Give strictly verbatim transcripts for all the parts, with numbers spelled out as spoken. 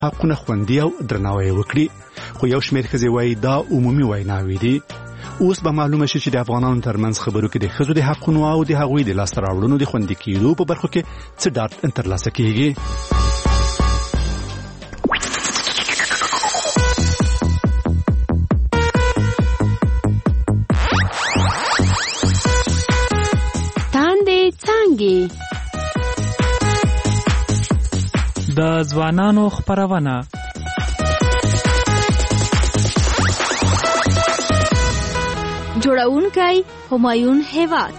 حقونه خوندي او درناوی وکړي، خو یو شمېر ښځې وایي دا عمومي ویناوې دي. اوس به معلومه شي چې د افغانانو ترمنځ خبرو کې د ښځو د حقونو او د هغوی د لاسته راوړنو د خوندي کېدو په برخو کې څه ډاډ ترلاسه کېږي. تاندې څانګې د ځوانانو خپرونه. جوړونکی همایون هیواد.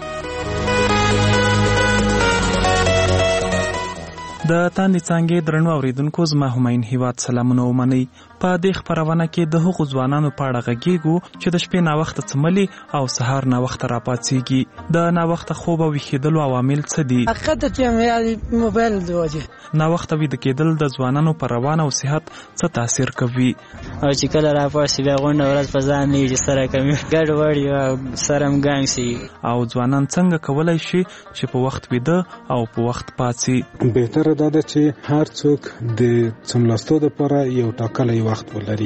د تاندې څانګې درنو اوریدونکو، زما همایون هیواد سلامونه ومنئ. په دې خپرونه کې د هغو ځوانانو په اړه غږیږو چې د شپې ناوخته څملي او سهار ناوخته راپاڅېږي. د ناوخته خوب او ویښېدلو عوامل څه دي؟ حقیقت چې موبایل د وجې ناوخته ویده کېدل د ځوانانو په روان او صحت څه تاثیر کوي؟ او چې کله راپاڅي بیا غونډه ورځ په ځان نه وي چې سره کمي ګډوډ وي او سره هم ګنګ شي. او ځوانان څنګه کولی شي چې په وخت ویده او په وخت پاڅي؟ بهتره دا ده چې هر څوک د څملاستو دپاره یو ټاکلی وخت ولري.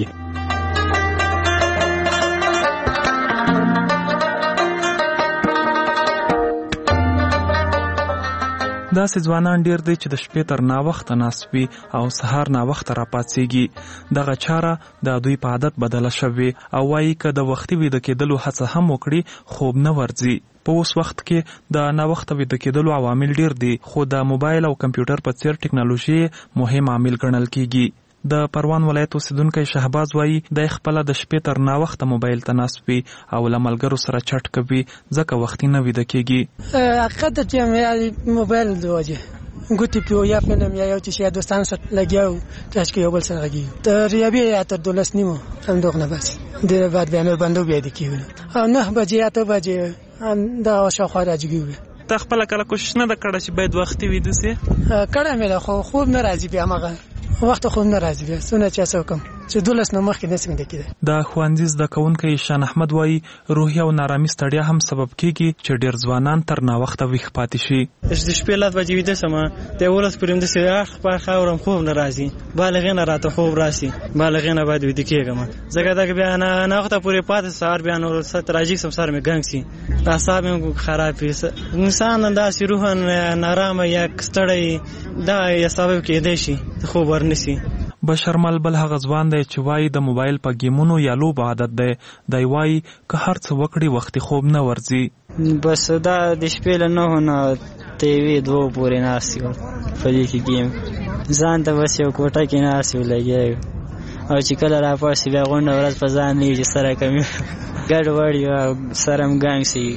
داسې ځوانان ډیر دي چې د شپې تر ناوخته ناست وي او سهار ناوخته راپاڅېږي. دغه چاره د دوی په عادت بدله شوې او وایي که د وختي ویده کېدلو هڅه هم وکړي خوب نه ورځي. په اوس وخت کې د ناوخته ویده کېدلو عوامل ډیر دي، خو د موبایل او کمپیوټر په څیر ټکنالوژي مهم عامل ګڼل کېږي. د پروان ولایت اوسیدونکی شهباز وایي د خپله د شپې تر ناوخته موبایل ته ناست وي او له ملګرو سره چټ کوي، ځکه وختي نه ویده کېږي. حقیقت چې موبایل د وجې ګوتې پې یا فلم یا یو چې دوستانو سره لګیا وو تاسو کې یو بل سره غږیږو تر یوې یا تر دولس نیمو همدغه نه بس ډېره بعد بیا نور بندو بیا دې کېږو او نه بجې اته بجې دا شاوخوا راجګي. ته خپله کله کوشش نه ده کړې چې باید وختي ویده سې؟ کړی مې ده خو خوب نه راځي بیا هماغه وخت خوب نه راځي بیا څونه چې هڅه وکړم چې دولس نه مخکې نسم ویده کېدی. د ښوونځي زده کوونکی شان احمد وایي روحي او نارامي ستړیا هم سبب کېږي چې ډېر ځوانان تر ناوخته ویښ پاتې شي. د شپې لس بجې ویده شم د یولس پورې همداسې اخ پاخ اورم خوب نه راځي، بالغې نه راته خوب راشي، بالغې نه باید ویده کېږم ځکه دا بیا ناوخته پورې پاتې سهار بیا نور ست راځي سم سر مې ګنګ شي، اعصاب مې خراب شي، انسان داسې روحاً نارامه یا ستړی دا یې سبب کېدی شي خوب ورنشي. بشرمل بل هغه ځوان دی چې وایي د موبایل په گیمونو یا لوبو عادت دی. دی وایي که هر څه وکړي وختي خوب نه ورځي. بس دا د شپې له نهو نه تر یوې دوو پورې ناست یم په دې کې گیم ځان ته بس یو کوټه کې ناست یو لګیا یو او چې کله راپاڅي بیا غونډه ورځ په ځان نه وي چې سره کمي ګډوډ وي او سر هم ګنګ شي،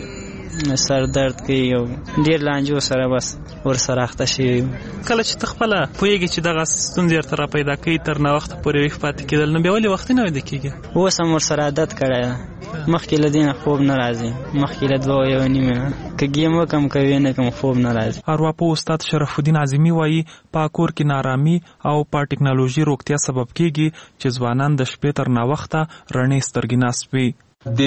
سر درد کوي او ډېر لانجو سره بس ورسره اخته شوي. کله چې ته خپله پوهېږې چې دغه ستونزې ورته را پیدا کوي تر ناوخته پورې ویښ پاتې کېدل، نو بیا ولې وختي نه ویده کېږي؟ اوس هم ورسره عادت کړی ده، مخکې له دې نه خوب نه راځي، مخکې له دوه یو نیمې نه که ګیم وکړم که ویې نه کړم خوب نه راځي. ارواپوه استاد شرف الدین عظیمي وایي په کور کې نارامي او په ټکنالوژي روغتیا سبب کېږي چې ځوانان د شپې تر ناوخته رڼې سترګې ناست وي. د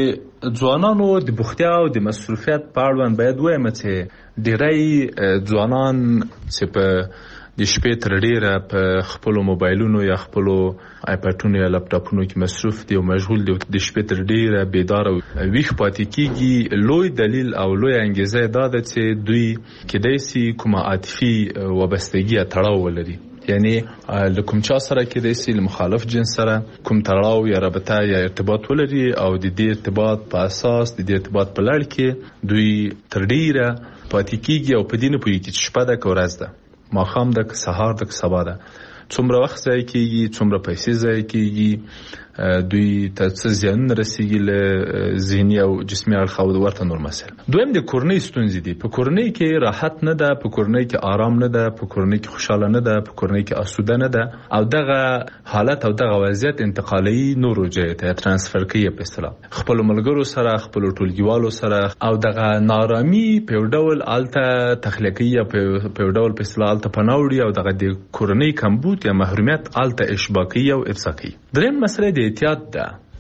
ځوانانو د بوختیا او د مصروفیت په اړوند باید وایم چې ډېری ځوانان چې په د شپې تر ډېره په خپلو موبایلونو یا خپلو آیپاډونو یا لپټاپونو کې مصروف دي او مشغول دي، د شپې تر ډېره بیداره ویښ پاتې کېږي. لوی دلیل او لوی انګیزه دا ده چې دوی کېدای شي کومه عاطفي وابستګي یا تړاو ولري، یعنی له کوم چا سره کېدای شي له مخالف جنس سره کوم تړاو یا رابطه یا ارتباط ولري او د دې ارتباط په اساس د دې ارتباط په لړ کې دوی تر ډېره پاتې کېږي او په دې نه پوهېږي چې شپه ده که ورځ ده، ماښام ده که سهار ده که سبا ده، څومره وخت ضایع کېږي، څومره پیسې ضایع کېږي، دوی ته څه زیانونه رسېږي له ذهني او جسمي اړخه او ورته نور مسایل. دویم د کورنۍ ستونزې دي. په کورنۍ کې راحت نه ده، په کورنۍ کې آرام نه ده، په کورنۍ کې خوشحاله نه ده، په کورنۍ کې آسوده نه ده او دغه حالت او دغه وضعیت انتقالي نورو ځایو ته ترانسفر کوي په اصطلاح خپلو ملګرو سره، خپلو ټولګیوالو سره او دغه نارامي په یو ډول هلته تخلیه کوي یا په یو ډول په اصطلاح هلته پناه وړي او دغه د کورنۍ کمبود یا محرومیت هلته اشباع کوي او افضا کوي. درېیم مسله د احتیاط ده.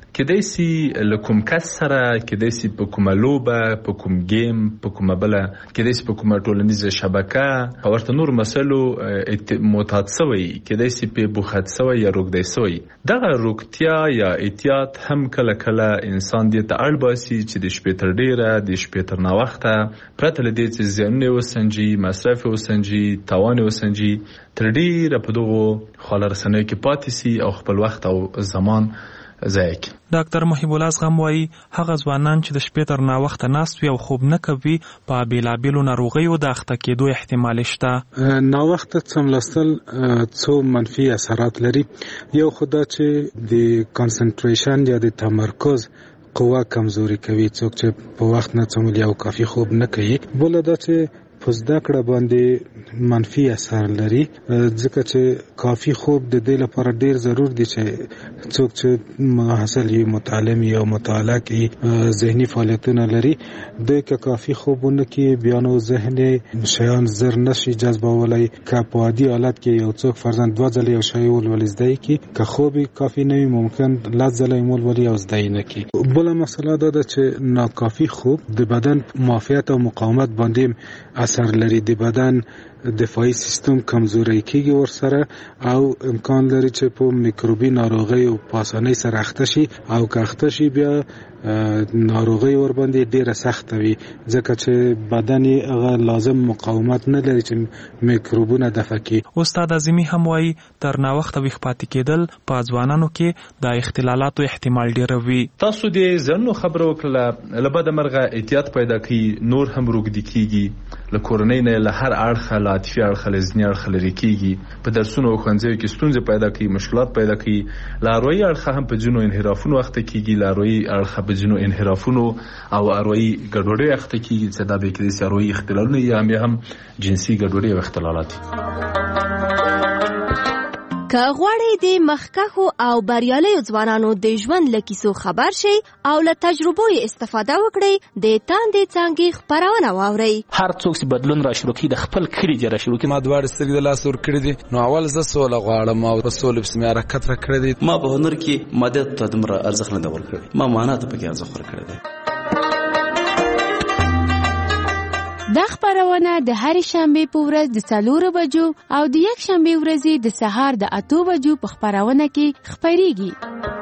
کېدای سي له کوم کس سره، کېدای سي په کومه لوبه، په کوم گیم، په کومه بله، کېدای سي په کومه ټولنیزه شبکه او ورته نور مسایلو معتاد سوی، کېدای سي پې بوخت سوی یا روږدی سوی. دغه روغتیا یا احتیاط هم کله کله انسان دې ته اړ باسي چې د شپې تر ډیره، د شپې تر ناوخته، پرته له دې چې زیانونه وسنجي، مصرف وسنجي، تاوان وسنجي، تر ډیره په دغو خواله رسنیو کې پاتې سي او خپل وخت او زمان ضایع کړي. ډاکټر محب الله زغم وایي هغه ځوانان چې د شپې تر ناوخته ناست وي او خوب نه کوي په بېلابېلو ناروغیو د اخته کېدو احتمال شته. ناوخته څملاستل څو منفي اثرات لري. یو خو دا چې د کانسنټریشن یا د تمرکز قوه کمزوري کوي، څوک چې په وخت نه څملي او کافي خوب نه کوي. بل دا چې په زده کړه باندې منفي اثر لري، ځکه چې کافي خوب د دې لپاره ډیر ضرور دی چې څوک چې محصل وي، متعلم وي او مطالعه کوي، ذهني فعالیتونه لري، دوی که کافي خوبونه کوي بیا نو ذهني شیان زر نشي جذبولی. که په عادي حالت کې یو څوک فرضاً دوه ځله یو شی ولولي زده یې کړي، که خوب کافي نه وي ممکن لس ځله یې ولولي او زده یې نه کړي. بله مسله دا ده چې ناکافي خوب د بدن معافیت او مقاومت باندې اثر لري. د بدن دفاعي سیستم کمزوري کیږي ورسره او امکان لري چې په میکروبي ناروغي او په اسانۍ سره اخته شي، او که اخته شي بیا ناروغي ور باندې ډیره سخت وي، ځکه چې بدن یې هغه لازم مقاومت نه لري چې میکروبونه دفع کړي. استاد اعظمي هم وایي تر ناوخته ویښ پاتې کېدل په ځوانانو کې د اختلالاتو احتمال ډیر وي. تاسو دې ځنو خبرو وکړه له بده مرغه احتیاط پیدا کړي، نور هم روږدي کیږي، له کورنۍ نه له هر اړخه، له عاطفي اړخه، له ذهني اړخه لرې کیږي، په درسونو او ښوونځیو کې ستونزې پیدا کوي، مشکلات پیدا کوي، له اروایي اړخه هم په ځینو انحرافونو اخته کیږي، له اروایي اړخه په ځینو انحرافونو او اروایي ګډوډۍ اخته کیږي، چې دا به کېدای سي اروایي اختلالونه یا هم جنسي ګډوډۍ او اختلالات. که غواړئ د مخکښو او بریالیو ځوانانو د ژوند له کیسو خبر شئ او له تجربو یې استفاده وکړئ، د تاندې څانګې خپرونه واورئ. هر څوک چې بدلون را شروع کړي د خپل کړي دي را شروع کړي. ما دواړه سترګې د لاس ور کړې دي، نو اول زه سوله غواړم او په سولې پسې مې حرکت را کړی دی. ما په هنر کې مادیت ته دومره ارزښت نه دی ورکړی، ما معنا ته پکې ارزښت ورکړی دی. دا خبرونه د هرې شنبې په ورځ د څلورو بجو او د یک شنبې ورځې د سهار د اتو بجو په خبرونه کې خپریږي.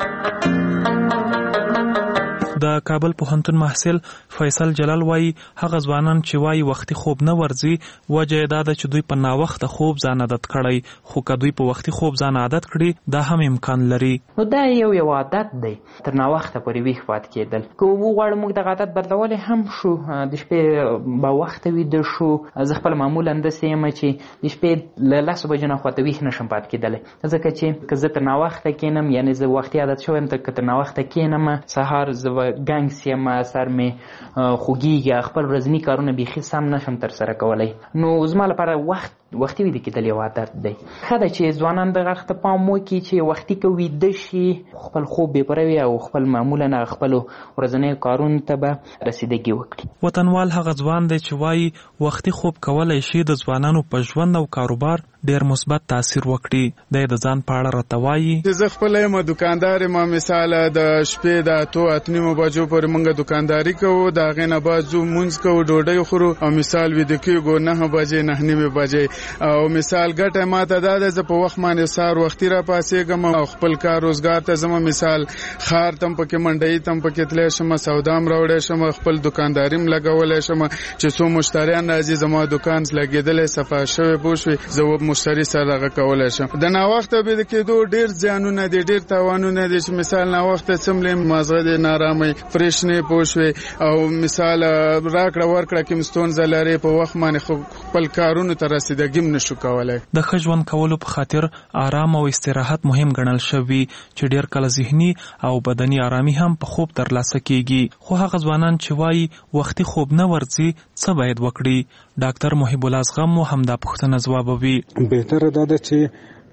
د کابل پوهنتون محصل فیصل جلال وایي هغه ځوانان چې وایي وختي خوب نه ورځي، وجه یې دا ده چې دوی په ناوخته خوب ځان عادت کړی، خو که دوی په وختي خوب ځان عادت کړي دا هم امکان لري. نو دا یو یو عادت دی، تر ناوخته پورې ویښ پاتې کېدل. که وغواړو موږ دغه عادت بدلولی هم شو، د شپې به وخته ویده شو. زه خپله معمولا داسې یم چې د شپې له لسو بجو نه خواته ویښ نشم پاتې کېدلی، ځکه چې که زه تر ناوخته کښېنم، یعنې زه وختي عادت شوی یم، که تر ناوخته کښېنم سهار زه ګنګ سیم، سر مې خوږیږي، خپل ورځني کارونه بیخي سم نشم ترسره کولی. نو زما لپاره وخت وختي ویده کېدل یو عادت دی. ښه ده چې ځوانان دغه ته پام وکړي چې وختي که ویده شي خپل خوب بېپره وي او خپل معمولا خپلو ورځنیو کارونو ته به رسیدګي وکړي. وطنوال هغه ځوان دی چې وایي وختي خوب کولی شي د ځوانانو په ژوند او کاروبار ډیر مثبت تاثیر وکړي. دی د ځان په اړه راته وایي زه خپله یم دکاندار یم، مثال د شپې د اتو اتو نیمو بجو پورې موږ دکانداري کوو، د هغې نه بعد ځو مونځ کوو، ډوډۍ خورو او مثال ویده کېږو نهه بجې نهه نیمې بجې. او مثال ګټه ماته دا ده زه په وخت باندې سهار وختي را پاڅېږم او خپل کار روزګار ته ځم. مثال ښار ته م پکې منډۍ ته م پکې تلی شم، سودا م راوړی شم، خپل دکانداري م لګولی شم چې څو مشتریان راځي زما دکان لګېدلی صفا شوی پوه شوې، زه مشتري سره دغه کولی شم. د ناوخته بېده کېدو ډېر زیانونه دي، ډېر تاوانونه دي چې مثال ناوخته څملې مازغه دې نارامۍ فرېش نه پوه شوې، او مثال راکړه ورکړه کې م ستونزه لرې، په وخت باندې خپل کارونو ته رسیدګي م نشو کولی. د ښه ژوند کولو په خاطر آرام او استراحت مهم ګڼل شوي چې ډېر کله ذهني او بدني آرامي هم په خوب ترلاسه کېږي. خو هغه ځوانان چې وایي وختي خوب نه ورځي څه باید وکړي؟ ډاکټر محب الله زغم مو همدا پوښتنه ځوابوي. بهتره دا ده چې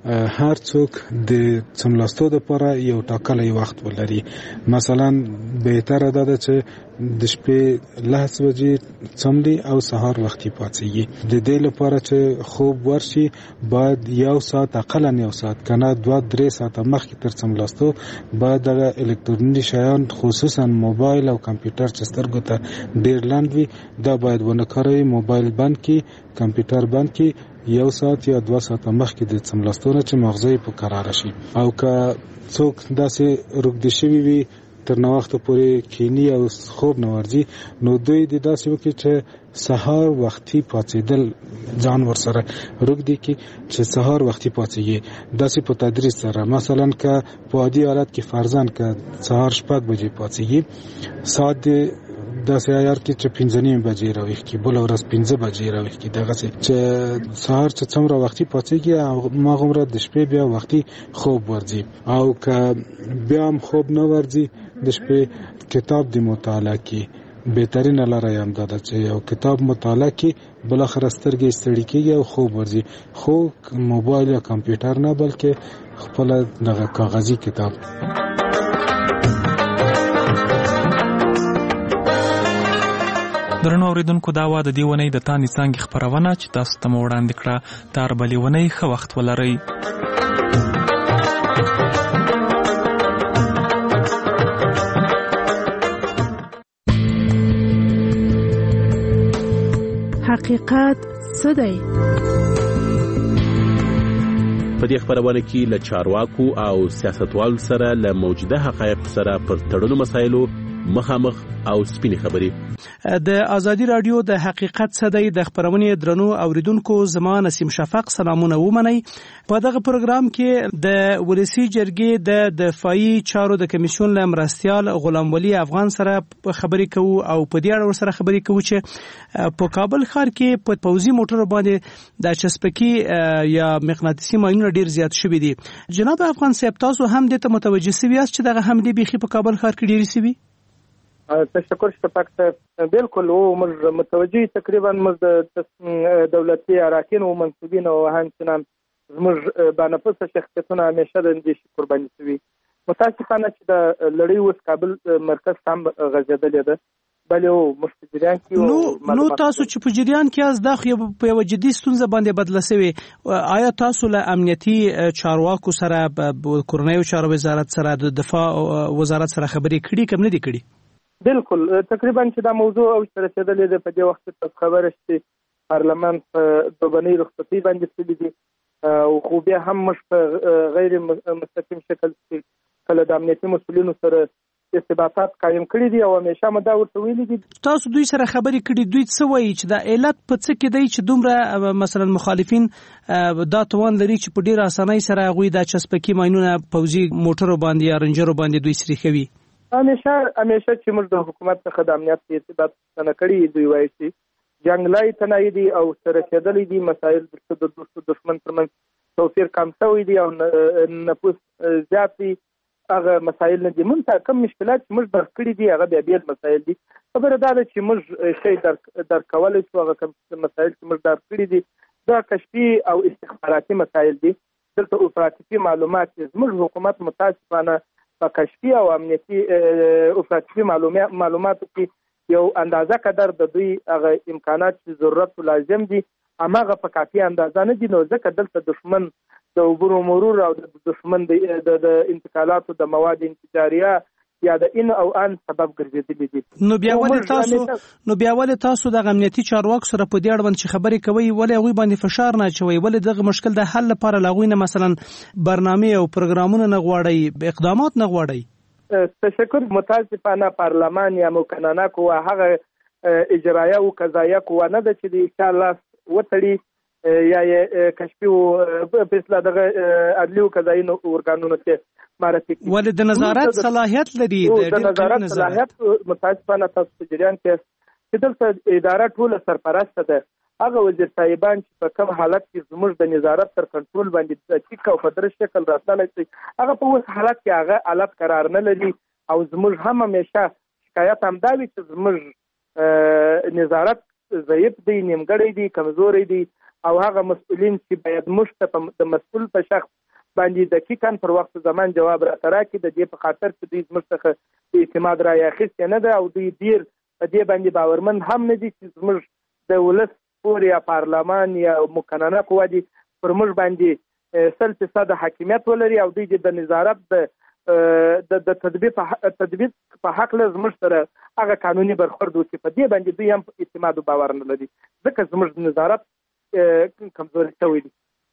هر څوک د څملاستو لپاره یو ټاکلی وخت ولري. مثلا بهتره ده چې د شپې لس بجې څملي او سهار وختي پاڅېږي. د دې لپاره چې خوب ورشي باید یو ساعت اقلا یو ساعت کنه دوه درې ساعته مخکې تر څملاستو باید دغه الکترونیکي شیان خصوصا موبایل او کمپیوټر چې سترګو ته ډېر لاند وي دا باید ونه کاروي. موبایل بند کړي، کمپیوټر بند کړي، یو ساعت یا دوه ساعته مخکې د څملاستو نه چې مغزه په قرار شي. او که څوک داسې روږدي شوي وي تر ناوخته پورې کینی او خوب نه ورځي نو دوی د داسې وکړي چې سهار وختي پاڅېدل ځان ورسره روږدي کړي چې سهار وختي پاڅېږي داسې په تدریج سره. مثلا که په عادي حالت کې فرضاً که سهار شپږ بجې پاڅېږي ساعت داسې عیار کې چې پنځه نیم بجې راویښ کړي بله ورځ پنځه بجې راویښ کړي دغسې چې سهار چې څومره وختي پاڅېږي هماغومره د شپې بیا وختي خوب ورځي. او که بیا هم خوب نه ورځي د شپې کتاب د مطالعه کې بهترینه لاره یې همدا ده چې یو کتاب مطالعه کې بالاخره سترګې ستړي کېږي او خوب ورځي. خو موبایل یا کمپیوټر نه بلکې خپله دغه کاغذي کتاب. درنو اوریدونکو دا وا د دې ونې د تانې څانګې خپرونه چې تاسو ته مو وړاندې کړه. تر بلې ونې ښه وخت ولرئ. حقیقت څه دی؟ په دې خبرونه کې له چارواکو او سیاستوالو سره له موجوده حقایقو سره پر تړلو مسایلو مخامخ او سپینې خبرې. د ازادي رادیو د حقیقت څه دی د خبرونې درنو اوریدونکو زما نسیم شفق سلامونه ومنئ. په دغه پروګرام کې د ولسی جرګې د دفاعي چارو د کمیسیون له مرستیال غلام ولی افغان سره خبرې کوو او په دې اړه سره خبرې کوو چې په کابل ښار کې په پوځي موټرو باندې د چسپکی یا مغناطیسي ماینونه ډیر زیات شوي دي. جناب افغان صاحب تاسو هم د ته متوجه سوي یاست چې دغه حمله بيخي په کابل ښار کې ډیر سوي؟ تشکر شفاق صاحب. بالکل و موږ متوجه تقریبا موږ د دولتي اراکین او منصوبین او همچنان زموږ بانفس شخصیتونه همیشه د اندېښې قرباني شوي. متاسفانه چې د لړۍ اوس کابل مرکز هم غځېدلې ده بلې او موږ په جریان کې نو نو تاسو چې په جریان کې یاست دا خو په یوه جدي ستونزه باندې بدله سوې. آیا تاسو له امنیتي چارواکو سره کورنیو چارو وزارت سره د دفاع وزارت سره خبرې کړي که نه دي کړي؟ بالکل تقریبا چې دا موضوع اوج ته رسېدلې ده. په دې وخت کې تاسو خبره چې پارلمان په دوبنۍ رخصتۍ باندې تللی دي خو بیا هم موږ په غیر مستقیم شکل کله د امنیتي مسؤلینو سره ارتباطات قایم کړي دي او همیشه مو دا ورته ویلي دي. تاسو دوی سره خبرې کړي دوی څه وایي چې دا علت په څه کې دی چې دومره مثلا مخالفین دا توان لري چې په ډېره اسانۍ سره هغوی دا چسپکي ماینونه پوځي موټرو باندې یا رنجرو باندې دوی سریښوي؟ همیشه همیشه چې موږ د حکومت څخه د امنیت په ارتباط نه کړي دوی وایي چې جنګلای تنایي دي او سره کېدلې دي مسایل د دوست دشمن ترمنځ توفیر کم شوی دی او نفوس زیات دي هغه مسایل نه دي. موږ ته کوم مشکلات چې موږ درک کړي دي هغه بیا بیل مسایل دي. خبره دا ده چې موږ شی درک درک کولی شو هغه کوم مسایل چې موږ درک کړي دي دا کشفي او استخباراتي مسایل دي. دلته افراطي معلومات زموږ حکومت متاسفانه په کشفي او امنیتي افراطي معلوماتو کې یو اندازه قدر د دوی هغه امکانات چې ضرورت لازم دي هماغه په کافي اندازه نه دي. نو ځکه دلته دشمن د عبور مرور او د دشمن د انتقالاتو د مواد انفجاریه یا د ان او ان سبب ګرځېدلې دي. نو بیا ولې تاسو نو بیا ولې تاسو د امنیتي چارواکو سره په دې اړه باندې خبرې کوي ولې هغوی باندې فشار نه اچوي ولې دغه مشکل د حل لپاره له هغوی نه مثلا برنامې او پروګرامونه نه غواړئ اقدامات نه غواړئ؟ تشکر. متاسفانه پارلمان یا مقننه قوه هغه اجرایه او قضایه قوه نه ده چې د ان شاء الله وتړي یا کشفي او فیصله دغه عدلي او قضایي ارګانونو کې معرفي کړي. ولې د نظارت صلاحیت لري؟ د نظارت صلاحیت متاسفانه تاسو په جریان کې چې دلته اداره ټوله سرپرسته ده. هغه وزیر صاحبان چې په کوم حالت کې زموږ د نظارت تر کنټرول باندې دقیق او په درست شکل راتللی شي هغه په اوس حالت کې هغه حالت قرار نه لري او زموږ هم همیشه شکایت همدا وي چې زموږ نظارت ضعیف دی، نیمګړی دی، کمزوری دی او هغه مسؤلین چې باید موږ ته د مسؤل په شخص باندې دقیقاً پر وخت زمان جواب راته راکړي، د دې په خاطر چې دوی زموږ څخه د اعتماد رایه اخیستې نه ده او دوی ډېر په دې باندې باورمند هم نه دي چې زموږ د ولس پورې یا پارلمان یا مقننه قوه دي پر موږ باندې سل فیصده حاکمیت ولري او دوی د نظارت د د تطبیق تطبیق په حق له زموږ سره هغه قانوني برخورد وکړي. په دې باندې دوی هم اعتماد او باور نه لري ځکه زموږ نظارت کمزوري شوی دی.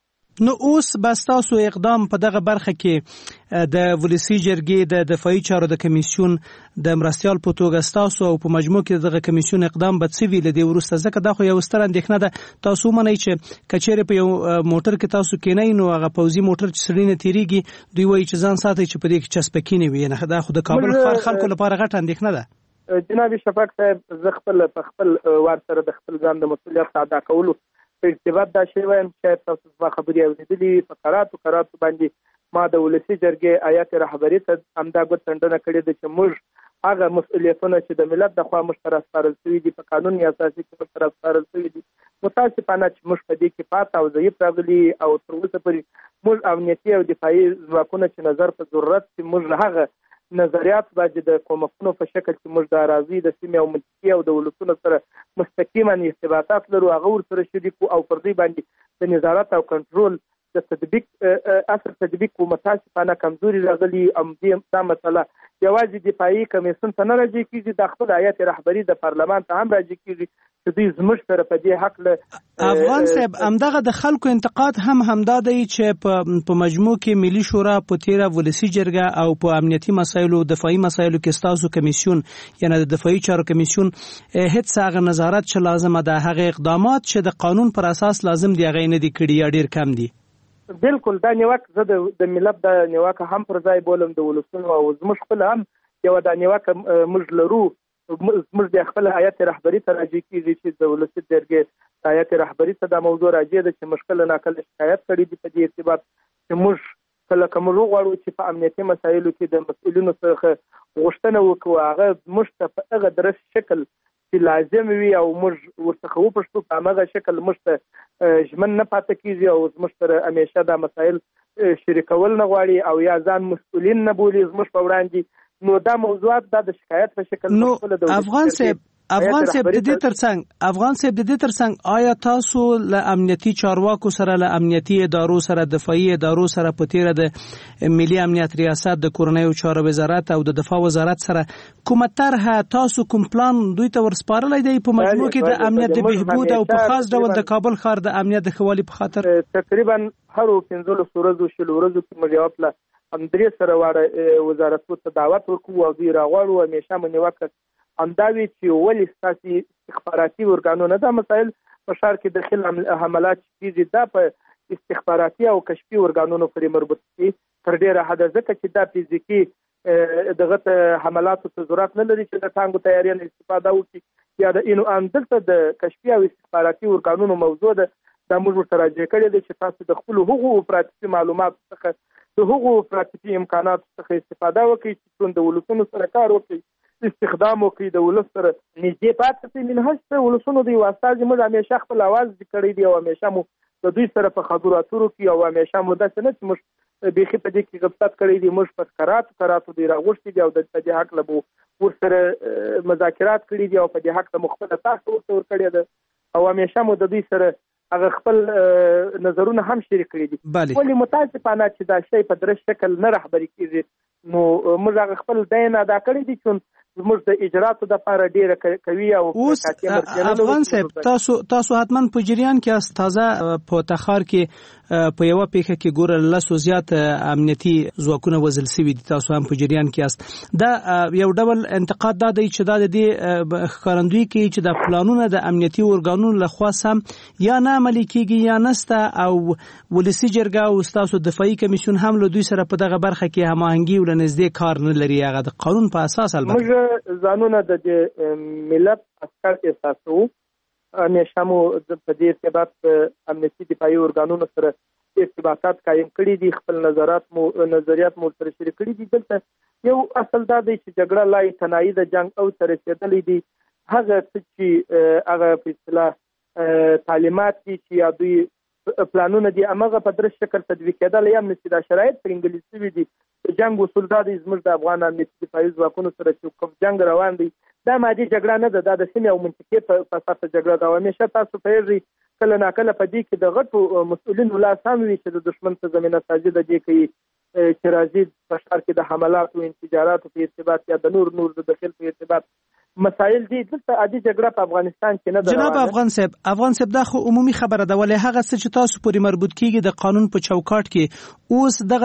نو اوس بس تاسو اقدام په دغه برخه کې د ولسی جرګې د دفاعي چارو د کمیسیون د مرستيال په توګه تاسو او په مجموع کې دغه کمیسیون اقدام به څه ویل دی ورسته ځکه دا خو یو ستر اندېښنه ده. تاسو منئ چې کچېره په یو موټر کې تاسو کېنئ نو هغه پوزي موټر چې سړی نه تیریږي دوی وایي چې ځان ساتي چې په دې کې چسپکینی وي نه. دا خو د کابل ښار خلکو لپاره غټه اندېښنه ده. جناب شفاق صاحب زه خپل په خپل وار سره د خپل ځان د مسؤلیت ادا کولو په ارتباط دا شی وایم چې تاسو زما خبرې اورېدلې په قراتو قراتو باندې ما د ولسی جرګې آیات رهبري ته همدا ګوتندنه کړې ده چې موږ هغه مسؤلیتونه چې د ملت د خوا موږ سره سپارل شوي دي په قانون اساسي کې موږ سره سپارل شوي دي متاسفانه چې موږ په دې کې پات او ضعیف راغلي او تر اوسه پورې موږ امنیتي او دفاعي ځواکونه چې نظر په ضرورت چې موږ هغه نظریات باندې د کومکونو په شکل چې موږ د اراضي د سیمې او منطقې او د ولسونو سره مستقیما ارتباطات لرو هغه ورسره شریک او پر دې باندې د نظارت او کنټرول د تطبیق اصل تطبیق کو متاسفانه کمزوري راغلي. ام دې دا مسله یوازې دفاعي کمیسیون ته نه راځي کیږي د خپل آیات رهبري د پارلمان ته هم راځي کیږي چې دوی زموږ سره په دې حق له افغان صاحب همدغه د خلکو انتقاد هم همدا دی چې په مجموع کې ملي شورا په تیره ولسی جرګه او په امنیتي مسایلو دفاعي مسایلو کې ستاسو کمیسیون یعنی د دفاعي چارو کمیسیون هیڅ هغه نظارت چې لازمه ده هغه اقدامات چې د قانون پر اساس لازم دی هغه نه دي کړي یا ډیر کم دي. بالکل دا نیوک زه د ملت د نیوک هم پر ځای بولم د ولسونو او زموږ خپل هم یو د نیوک موږ لرو موږ د خپل آیات رهبري ته راځي کیږي چې د ولسی جرګې آیات رهبري ته د موضوع راځي د چې مشکل نه کله شکایت کړي دي په دې ارتباط چې موږ کله کوم غواړو چې په امنیتي مسایلو کې د مسؤلینو څخه غوښتنه وکړو هغه موږ ته په هغه درس شکل چې لازم وي او موږ ورڅخه وپوښتو په هغه شکل موږ ته ژمن نه پاتې کیږي او موږ سره همیشه دا مسایل شریکول نه غواړي او یا ځان مسؤلین نه بولي زموږ په وړاندې نو دا موضوعات دا د شکایت په شکل نو افغان صاحب افغان صاحب د دې ترڅنګ افغان صاحب د دې ترڅنګ آیا تاسو له امنیتي چارواکو سره له امنیتي ادارو سره دفاعي ادارو سره په تیره د ملي امنیت ریاست د کورنیو چارو وزارت او د دفاع وزارت سره کومه طرحه تاسو کوم پلان دوی ته ورسپارلای دی په مجموع کې د امنیت د بهبود او په خاص ډول د کابل ښار د امنیت د خوالي په خاطر تقریبا هر پنځه ورځې شل ورځې کې موږ یو پلا هم درې سره واړه وزارتو ته دعوت ورکوو او دوی راغواړو همیشه مونږ وکړ همداوی چې ولې ستاسي استخباراتي ورګانونه دا مسایل په ښار کې داخل حملات کیږي دا په استخباراتي او کشفي ورګانونو پورې مربوط دي تر ډیره حد ځکه چې دا فزیکي دغه حملاتو ته ضرورت نه لري چې د ټانګو تیاری نه استفاده وکړي یا د انو ان دلته د کشفي او استخباراتي ورګانونو موضوع ده دا موږ ورته راځي کړی دی چې تاسو د خپل حقوقو افراطي معلومات څخه د حقوقو افراطي امکانات څخه استفاده وکړي چې د ولسونو سره کار وکړي استخدام وکړي د ولس سره نږدې پاتې شي منهج ته ولسونو د یو استازي موږ همیشه خپل اواز کړی دی او همیشه مو د دوی سره په خبرو اترو کې او همیشه مو داسې نه چې موږ بیخي په دې کې غفلت کړی دی موږ په قراتو قراتو دی راغوښتي دي او د دې حق له ورسره مذاکرات کړي دي او په دې حق ته مختلف تاسو ورته کړی دی او همیشه مو د دوی سره هغه خپل نظرونه هم شریک کړي دي ولې متاسفانه چې دا شی په درست شکل نه رهبري کیږي نو موږ هغه خپل دین ادا کړی دي چې زموږ د اجراتو د لپاره ډیره کوي او افغان صاحب تاسو تاسو حتمان په جریان کې است تازه په تخار کې په یو پیښه کې ګور لاسو زیات امنیتي ځواکونه وزل سوي دي تاسو هم په جریان کې است دا یو ډول انتقاد دا دی چې دا د دې ښکارندوی کې چې د پلانونو د امنیتي اورګانونو لخوا سم یا نه عملي کیږي یا نسته او ولسی جرګه او تاسو دفاعي کمیسیون هم له دوی سره په دغه برخه کې هماهنګي ولنځدې کار نه لري هغه د قانون په اساس البته ځانونه د ملت عسكر احساسو همیشه مو په دې ارتباط امنیتي دفاعي ارګانونو سره ارتباطات قایم کړي دي خپل نظرات مو نظریات مو سره شریک کړي دي دلته یو اصل دا دی چې جګړه لا تنهایی د جنگ او تر رسیدلې دي هغه چې هغه په اصطلاح تعلیمات دي چې یا دوی پلانونه دي هغه په درست شکل تطبیق کېدل یا نشي. دا شرایط په انګلیسي وي دي. جنگ اصول دا دي زموږ د افغان امنیتي دفاعي ځواکونو سره چې کوم جنگ روان دی دا مادي جګړه نه ده، دا د سیمې او منطقې په اساس جګړه ده. همیشه تاسو پوهیږئ کله ناکله په دې کې د غټو مسؤلینو لاس هم وي چې د دشمن په زمینه سازي د دې کوي چې راځي په ښار کې د حملاتو او انفجاراتو په ارتباط یا د نور نور د داخل په ارتباط مسائل دي. دلته عادي جګړه په افغانستان کې نه ده. جناب افغان صاحب افغان صاحب دا خو عمومي خبره ده، ولې هغه څه چې تاسو پورې مربوط کیږي د قانون په چوکاټ کې اوس دغه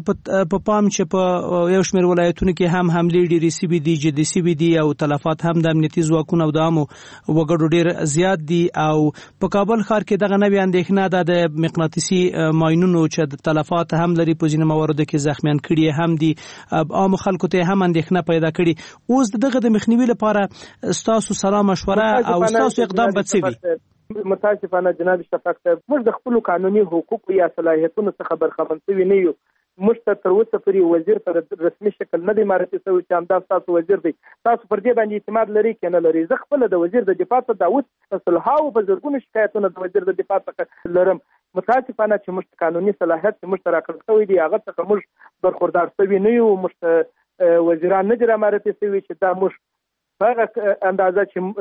په پام چې په یو شمېر ولایتونو کې هم حملې ډېرې سوي دي، جدي سوي دي او تلفات هم د امنیتي ځواکونو او د عامو وګړو ډېر زیات دي. او په کابل ښار کې دغه نوې اندېښنه ده د مقناطیسي ماینونو چې د تلفات هم لري، په ځینو مواردو کې زخمیان کړي هم دي، عامو خلکو ته هم اندېښنه پیدا کړي. اوس دغه د مخنیوي لپاره ستاسو سلام مشوره او ستاسو اقدام به څه وي؟ متاسفانه جناب شفاق صاحب موږ د خپل قانوني حقوقو یا صلاحیتونو څخه برخمن شوي نه یو. موږ ته تر اوسه پورې وزیر په رسمي شکل نه دی معرفي شوی چې همدا ستاسو وزیر دی. تاسو پر دې باندې اعتماد لرئ که نه لرئ؟ زه خپله د وزیر د دفاع څخه دا اوس په سلهاوو په زرګونو شکایتونه د وزیر د دفاع څخه لرم. متاسفانه چې موږ قانوني صلاحیت چې موږ ته راکړل شوی دی هغه څخه موږ برخوردار شوي نه یو. موږ ته وزیران نه دي رامعرفي شوي چې دا موږ په هغه اندازه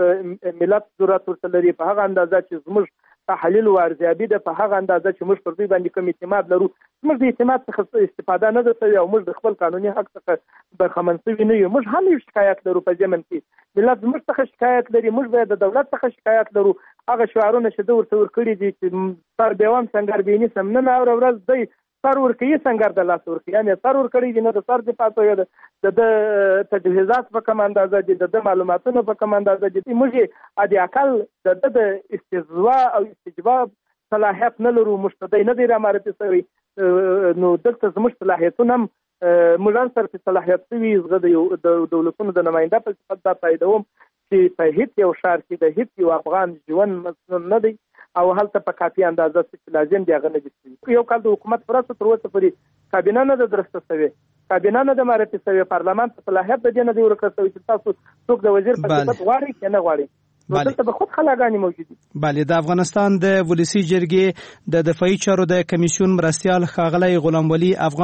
چې ملت ضرورت ورته لري، په هغه اندازه چې زموږ تحلیل او ارزیابي ده، په هغه اندازه چې موږ پر دوی باندې کوم اعتماد لرو. موږ د اعتماد څخه استفاده نه ده شوې او موږ د خپل قانوني حق څخه برخمن شوي نه یو. موږ هم یو شکایت لرو په ضمن کې ملت زموږ څخه شکایت لري، موږ باید د دولت څخه شکایت لرو. هغه شعارونه چې ده ورته ورکړي دي چې سر بیوام سنګر بیني سم نن او ورځ دی سر ورکوي سنګر د لاس ورکوي، یعنې سر ورکړی دي نه د سر دفاع کوي، د د تجهیزات په کوم اندازه دي، د د معلوماتونو په کوم اندازه دي. موږ یې ادي اقل د د استجوا او استجواب صلاحیت نه لرو، مشتدی نه دی رامعرفي شوی. نو دلته زموږ صلاحیتونه هم موږ هم سره صلاحیت شوي. زه د دولتونو د نماینده په صفت دا تاییدوم چې په هیڅ یو ښار کې د هیڅ یو افغان ژوند مسنون نه دی او هلته په کافي اندازه چې لازم دی هغه نه دي شوي. یو کال د حکومت پرسته تر اوسه پورې کابینه نه ده درسته شوې، کابینه نه ده معرفي شوې، پارلمان ته صلاحیت د دې نه دی ورکړل شوی چې تاسو څوک د وزیر په صفت غواړئ که نه غواړئ. نو دلته به خود خلاګانې موجود دي. بله د افغانستان د ولسي جرګې د دفاعي چارو د کمیسیون مرستیال ښاغلی غلام ولی افغان